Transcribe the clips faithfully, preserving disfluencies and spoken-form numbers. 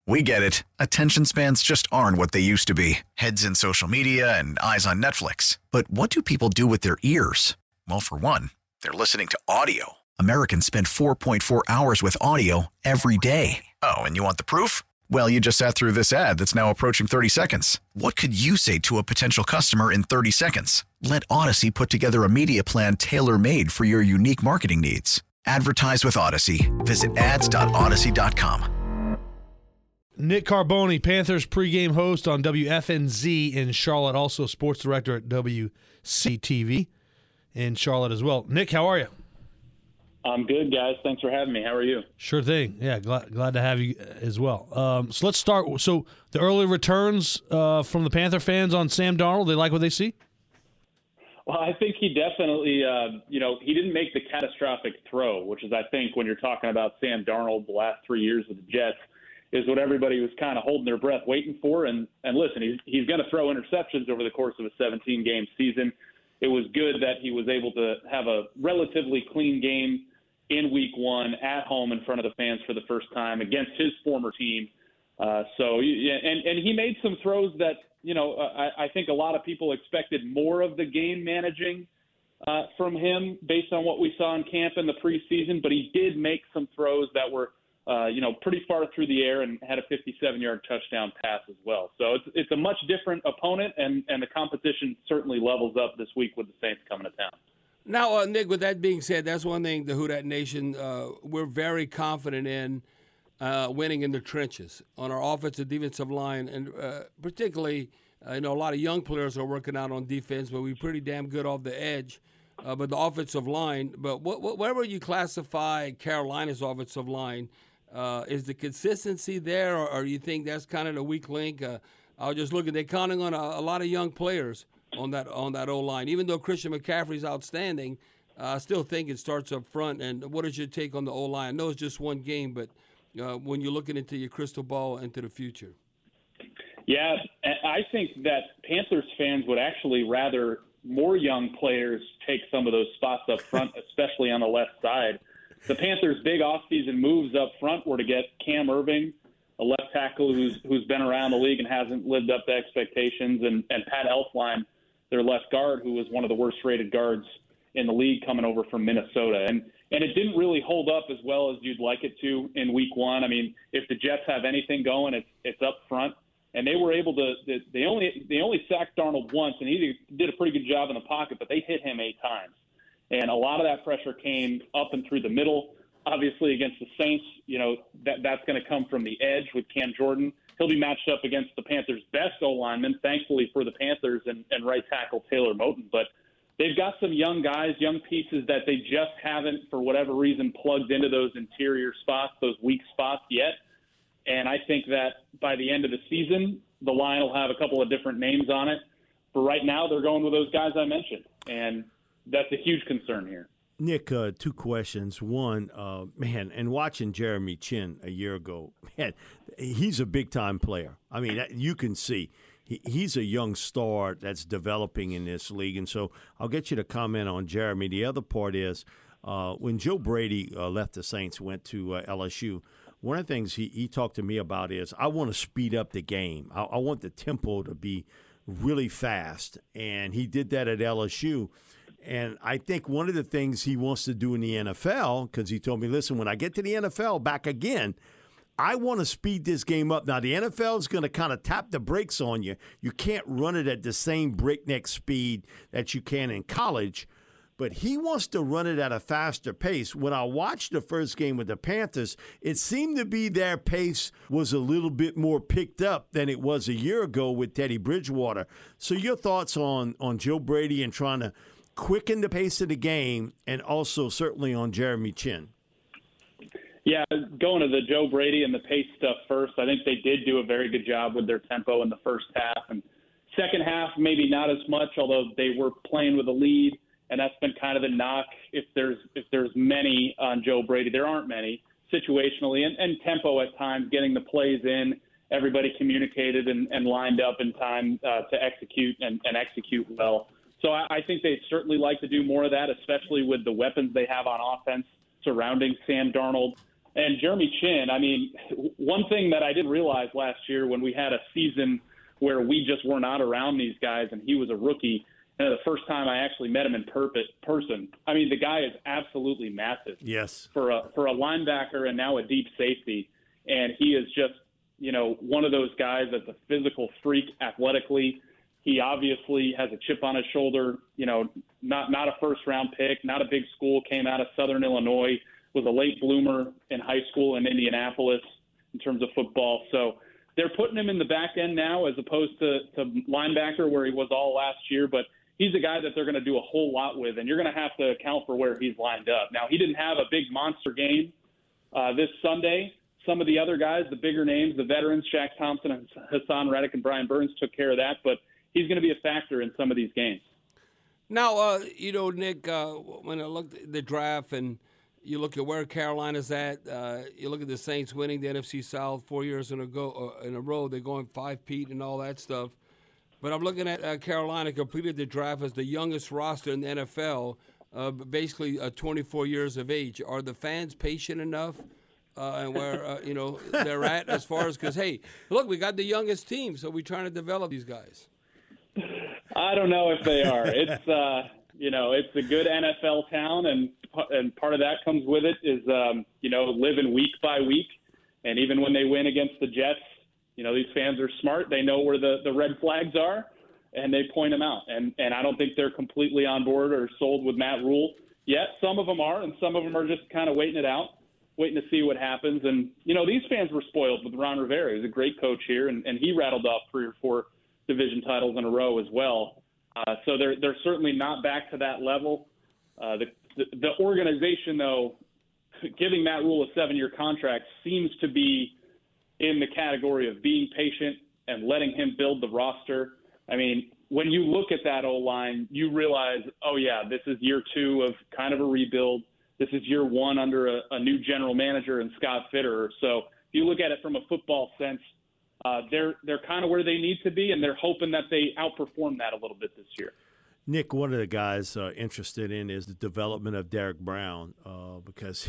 We get it. Attention spans just aren't what they used to be. Heads in social media and eyes on Netflix. But what do people do with their ears? Well, for one, they're listening to audio. Americans spend four point four hours with audio every day. Oh, and you want the proof? Well, you just sat through this ad that's now approaching thirty seconds. What could you say to a potential customer in thirty seconds? Let Odyssey put together a media plan tailor-made for your unique marketing needs. Advertise with Odyssey. Visit ads dot odyssey dot com. Nick Carboni, Panthers pregame host on W F N Z in Charlotte, also sports director at W C T V in Charlotte as well. Nick, how are you? I'm good, guys. Thanks for having me. How are you? Sure thing. Yeah, glad, glad to have you as well. Um, so let's start. So the early returns uh, from the Panther fans on Sam Darnold, they like what they see? Well, I think he definitely, uh, you know, he didn't make the catastrophic throw, which is, I think, when you're talking about Sam Darnold the last three years with the Jets, is what everybody was kind of holding their breath waiting for. And, and listen, he's, he's going to throw interceptions over the course of a seventeen-game season. It was good that he was able to have a relatively clean game in week one at home in front of the fans for the first time against his former team. Uh, so, and, and he made some throws that, you know, I, I think a lot of people expected more of the game managing uh, from him based on what we saw in camp in the preseason, but he did make some throws that were, Uh, you know, pretty far through the air and had a fifty-seven-yard touchdown pass as well. So it's it's a much different opponent, and, and the competition certainly levels up this week with the Saints coming to town. Now, uh, Nick, with that being said, that's one thing the Who Dat Nation, uh, we're very confident in uh, winning in the trenches on our offensive, defensive line, and uh, particularly, uh, you know, a lot of young players are working out on defense, but we're pretty damn good off the edge. Uh, but the offensive line, but what, what, wherever you classify Carolina's offensive line, Uh, is the consistency there, or, or you think that's kind of the weak link? Uh, I was just looking; they're counting on a, a lot of young players on that on that O line. Even though Christian McCaffrey's outstanding, uh, I still think it starts up front. And what is your take on the O line? I know it's just one game, but uh, when you're looking into your crystal ball into the future, yeah, I think that Panthers fans would actually rather more young players take some of those spots up front, especially on the left side. The Panthers' big offseason moves up front were to get Cam Irving, a left tackle who's who's been around the league and hasn't lived up to expectations, and, and Pat Elflein, their left guard, who was one of the worst-rated guards in the league coming over from Minnesota. And and it didn't really hold up as well as you'd like it to in week one. I mean, if the Jets have anything going, it's it's up front. And they were able to – they only they only sacked Darnold once, and he did a pretty good job in the pocket, but they hit him eight times. And a lot of that pressure came up and through the middle. Obviously, against the Saints, you know, that that's going to come from the edge with Cam Jordan. He'll be matched up against the Panthers' best O-lineman, thankfully for the Panthers, and, and right tackle Taylor Moton. But they've got some young guys, young pieces that they just haven't, for whatever reason, plugged into those interior spots, those weak spots yet. And I think that by the end of the season, the line will have a couple of different names on it. But right now, they're going with those guys I mentioned. And that's a huge concern here. Nick, uh, two questions. One, uh, man, and watching Jeremy Chinn a year ago, man, he's a big-time player. I mean, you can see he, he's a young star that's developing in this league. And so I'll get you to comment on Jeremy. The other part is uh, when Joe Brady uh, left the Saints, went to uh, L S U, one of the things he, he talked to me about is I want to speed up the game. I, I want the tempo to be really fast. And he did that at L S U. And I think one of the things he wants to do in the N F L, because he told me, listen, when I get to the N F L back again, I want to speed this game up. Now, the N F L is going to kind of tap the brakes on you. You can't run it at the same breakneck speed that you can in college. But he wants to run it at a faster pace. When I watched the first game with the Panthers, it seemed to be their pace was a little bit more picked up than it was a year ago with Teddy Bridgewater. So your thoughts on, on Joe Brady and trying to quicken the pace of the game, and also certainly on Jeremy Chinn? Yeah, going to the Joe Brady and the pace stuff first, I think they did do a very good job with their tempo in the first half. And second half, maybe not as much, although they were playing with a lead, and that's been kind of the knock. If there's if there's many on Joe Brady, there aren't many situationally, and, and tempo at times, getting the plays in, everybody communicated and, and lined up in time uh, to execute and, and execute well. So I, I think they'd certainly like to do more of that, especially with the weapons they have on offense surrounding Sam Darnold. And Jeremy Chinn, I mean, one thing that I didn't realize last year when we had a season where we just were not around these guys and he was a rookie, and the first time I actually met him in per- person, I mean, the guy is absolutely massive. Yes. For a, for a linebacker and now a deep safety. And he is just, you know, one of those guys that's a physical freak athletically. He obviously has a chip on his shoulder, you know, not, not a first-round pick, not a big school, came out of Southern Illinois, was a late bloomer in high school in Indianapolis in terms of football. So they're putting him in the back end now as opposed to, to linebacker where he was all last year. But he's a guy that they're going to do a whole lot with, and you're going to have to account for where he's lined up. Now, he didn't have a big monster game uh, this Sunday. Some of the other guys, the bigger names, the veterans, Shaq Thompson and Hassan Reddick and Brian Burns took care of that. But he's going to be a factor in some of these games. Now, uh, you know, Nick, uh, when I looked at the draft and you look at where Carolina's at. Uh, you look at the Saints winning the N F C South four years in a go uh, in a row. They're going five-peat and all that stuff. But I'm looking at uh, Carolina completed the draft as the youngest roster in the N F L, uh, basically uh, twenty-four years of age. Are the fans patient enough, uh, and where uh, you know they're at as far as because hey, look, we got the youngest team, so we're trying to develop these guys. I don't know if they are. It's uh, you know, it's a good N F L town, and and part of that comes with it is um, you know, living week by week, and even when they win against the Jets, you know, these fans are smart. They know where the, the red flags are, and they point them out. And and I don't think they're completely on board or sold with Matt Rule yet. Some of them are, and some of them are just kind of waiting it out, waiting to see what happens. And you know, these fans were spoiled with Ron Rivera. He's a great coach here, and, and he rattled off three or four division titles in a row as well. Uh, so they're they're certainly not back to that level. Uh, the, the the organization, though, giving Matt Rule a seven-year contract seems to be in the category of being patient and letting him build the roster. I mean, when you look at that O-line, you realize, oh, yeah, this is year two of kind of a rebuild. This is year one under a, a new general manager in Scott Fitterer. So if you look at it from a football sense, uh, they're they're kind of where they need to be, and they're hoping that they outperform that a little bit this year. Nick, one of the guys uh, interested in is the development of Derek Brown uh, because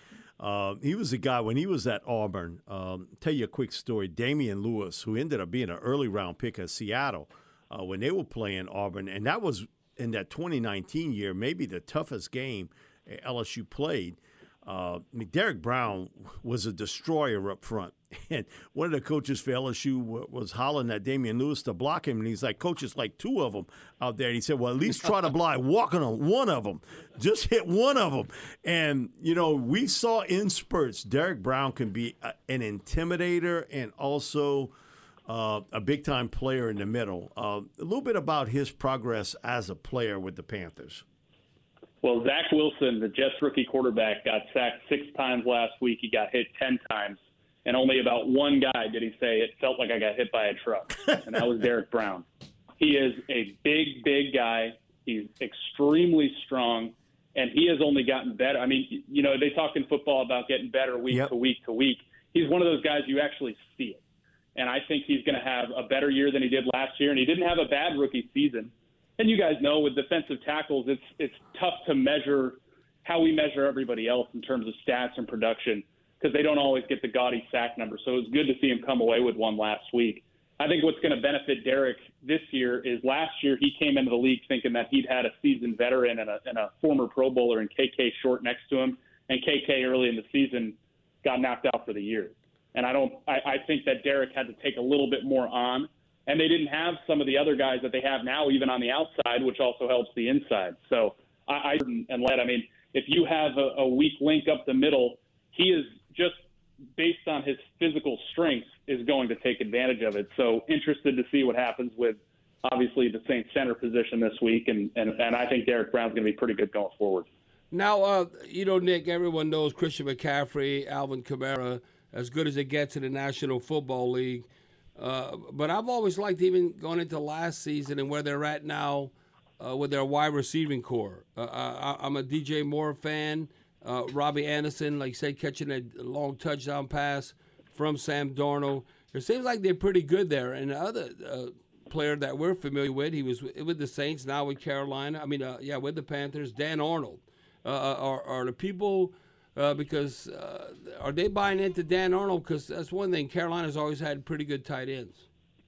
uh, he was a guy when he was at Auburn. Um, tell you a quick story. Damian Lewis, who ended up being an early round pick of Seattle uh, when they were playing Auburn, and that was in that twenty nineteen year, maybe the toughest game L S U played. Uh, I mean, Derek Brown was a destroyer up front. And one of the coaches for L S U w- was hollering at Damian Lewis to block him. And he's like, Coach, it's like two of them out there. And he said, well, at least try to block walking on one of them. Just hit one of them. And, you know, we saw in spurts, Derek Brown can be a, an intimidator and also uh, a big-time player in the middle. Uh, a little bit about his progress as a player with the Panthers. Well, Zach Wilson, the Jets rookie quarterback, got sacked six times last week. He got hit ten times. And only about one guy did he say, it felt like I got hit by a truck. And that was Derek Brown. He is a big, big guy. He's extremely strong. And he has only gotten better. I mean, you know, they talk in football about getting better week yep. to week to week. He's one of those guys you actually see it. And I think he's going to have a better year than he did last year. And he didn't have a bad rookie season. And you guys know with defensive tackles, it's it's tough to measure how we measure everybody else in terms of stats and production because they don't always get the gaudy sack number. So it was good to see him come away with one last week. I think what's going to benefit Derek this year is last year he came into the league thinking that he'd had a seasoned veteran and a, and a former Pro Bowler in K K Short next to him, and K K early in the season got knocked out for the year. And I don't. I, I think that Derek had to take a little bit more on. And they didn't have some of the other guys that they have now, even on the outside, which also helps the inside. So I, I and Led, I mean, if you have a, a weak link up the middle, he is just based on his physical strength is going to take advantage of it. So interested to see what happens with obviously the Saints center position this week. And, and, and I think Derek Brown's going to be pretty good going forward. Now, uh, you know, Nick, everyone knows Christian McCaffrey, Alvin Kamara, as good as it gets in the National Football League. Uh, but I've always liked even going into last season and where they're at now uh, with their wide receiving core. Uh, I, I'm a D J Moore fan. Uh, Robbie Anderson, like you said, catching a long touchdown pass from Sam Darnold. It seems like they're pretty good there. And the other uh, player that we're familiar with, he was with the Saints, now with Carolina. I mean, uh, yeah, with the Panthers, Dan Arnold. Uh, are, are the people uh, because uh, are they buying into Dan Arnold? Because that's one thing. Carolina's always had pretty good tight ends.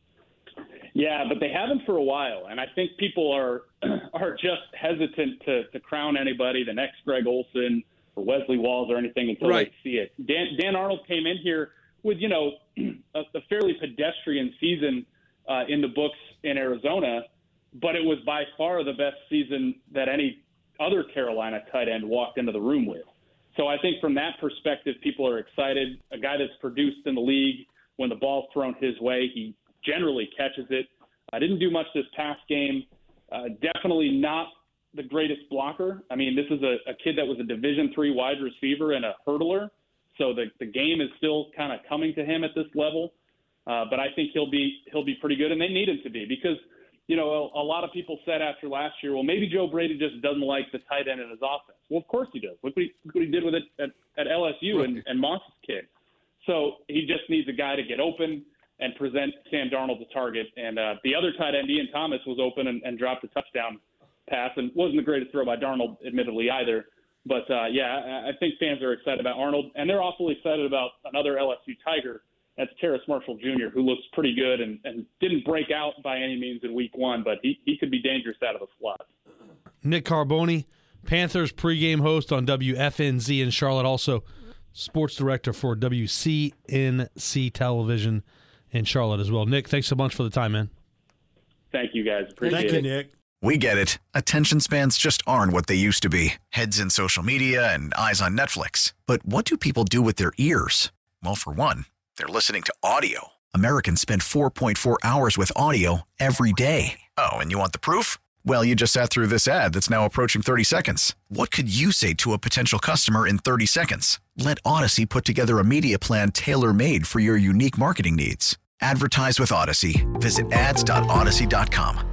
Yeah, but they haven't for a while, and I think people are are just hesitant to, to crown anybody the next Greg Olsen or Wesley Walls or anything until Right. they see it. Dan, Dan Arnold came in here with, you know, a, a fairly pedestrian season uh, in the books in Arizona, but it was by far the best season that any other Carolina tight end walked into the room with. So I think from that perspective, people are excited. A guy that's produced in the league, when the ball's thrown his way, he generally catches it. I didn't do much this past game. Uh, definitely not the greatest blocker. I mean, this is a, a kid that was a Division three wide receiver and a hurdler, so the, the game is still kind of coming to him at this level. Uh, but I think he'll be he'll be pretty good, and they need him to be because, you know, a, a lot of people said after last year, well, maybe Joe Brady just doesn't like the tight end in his offense. Well, of course he does. Look what he, look what he did with it at, at L S U and, and Moss's kid. So he just needs a guy to get open and present Sam Darnold the target. And uh, the other tight end, Ian Thomas, was open and, and dropped a touchdown pass, and wasn't the greatest throw by Darnold, admittedly, either. But, uh, yeah, I think fans are excited about Arnold, and they're awfully excited about another L S U Tiger. That's Terrace Marshall Junior, who looks pretty good and, and didn't break out by any means in week one, but he, he could be dangerous out of the slot. Nick Carboni, Panthers pregame host on W F N Z in Charlotte, also sports director for W C N C Television in Charlotte as well. Nick, thanks so much for the time, man. Thank you, guys. Appreciate Thank it. you, Nick. We get it. Attention spans just aren't what they used to be. Heads in social media and eyes on Netflix. But what do people do with their ears? Well, for one, they're listening to audio. Americans spend four point four hours with audio every day. Oh, and you want the proof? Well, you just sat through this ad that's now approaching thirty seconds. What could you say to a potential customer in thirty seconds? Let Odyssey put together a media plan tailor-made for your unique marketing needs. Advertise with Odyssey. Visit ads dot odyssey dot com.